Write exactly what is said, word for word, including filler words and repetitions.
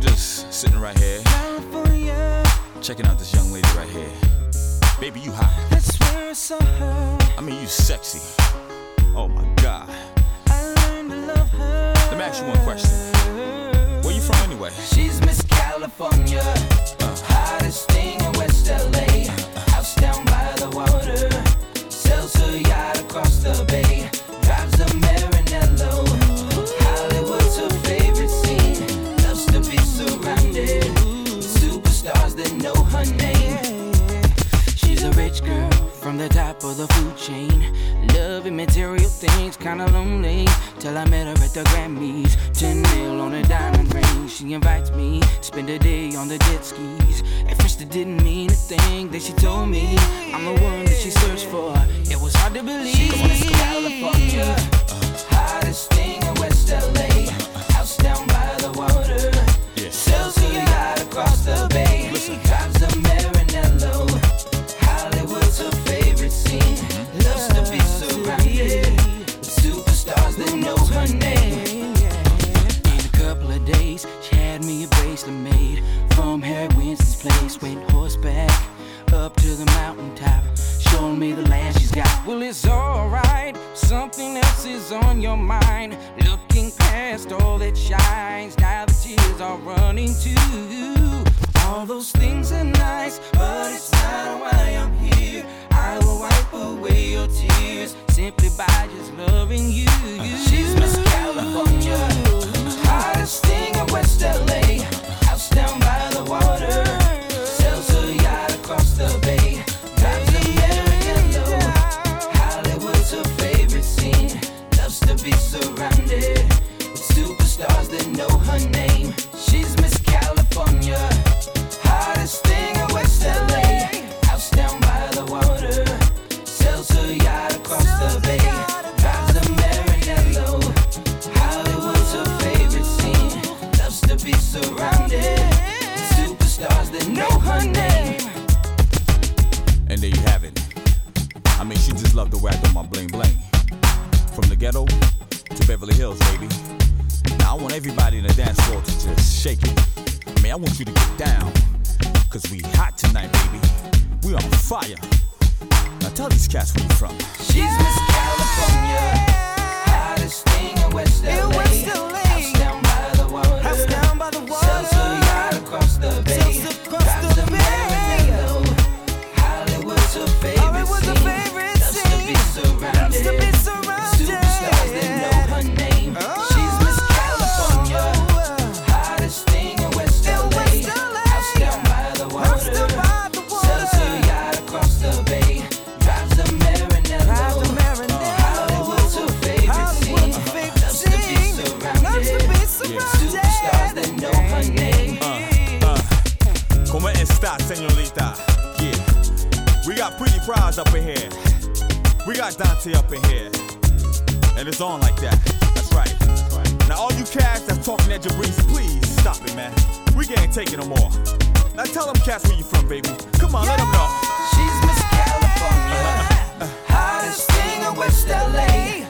just sitting right here, California. checking out this young lady right here. Baby, you hot. I swear I saw her. I mean, you sexy. Oh my God. I learned to love her. Let me ask you one question. Where you from anyway? She's Miss California, Uh. hottest thing in West L A. House down by the water, sells her yacht across the bay, drives a Maranello. Hollywood's her favorite scene, loves to be surrounded with superstars that know her name. She's a rich girl from the top of the food chain, loving material things, kinda lonely, till I met her at the Grammys. Ten mil on a diamond ring, she invites me, spend a day on the jet skis. At first it didn't mean a thing, then she told me I'm the one that she searched for. It was hard to believe. She's Miss California, hottest thing in West L A. House down by the water, Yeah. sells her yacht across the bay, drives a Maranello. Hollywood's her favorite scene, loves to be surrounded with superstars that know her name. In a couple of days, she had me a bracelet made from Harry Winston's place. Went horseback up to the mountaintop, showing me the land she's got. Well, it's alright, something else is on your mind. Looking past all that shines, now the tears are running too. All those things are nice, but it's not why I'm here. I will wipe away your tears simply by just loving you. She's Miss California, hottest thing in West L A. House down by the water, sells her yacht across the bay, drives a Maranello. Hollywood's her favorite scene, loves to be surrounded with superstars that know her name. She's Miss California, hottest thing in West L A. House down by the water, sells her yacht across the bay, drives a Maranello. Hollywood's her favorite scene, loves to be surrounded with superstars that know her name. And there you have it. I mean, she just loved the way I do my bling bling. From the ghetto to Beverly Hills, baby. Now I want everybody in the dance floor to just shake it. I mean, I want you to get down, cause we hot tonight, baby. We on fire. Now tell these cats where you from. She's Miss California, hottest thing in West L A. House down by the water, sells her yacht across the bay, drives a Maranello. Hollywood's her favorite scene, loves to be surrounded with superstars that know her name. She's Miss California, hottest thing in West L A. House down by the water, sells her yacht across the bay, drives a Maranello. Hollywood's her favorite scene, loves to be surrounded with superstars that know her name. Uh, uh, ¿Cómo está, señorita? Yeah. We got Pretty Prize up in here. We got Dante up in here. And it's on like that. That's right. Now all you cats that's talking at Jabrice, please stop it, man. We can't take it no more. Now tell them cats where you from, baby. Come on, let them know. She's Miss California, hottest thing in West L A.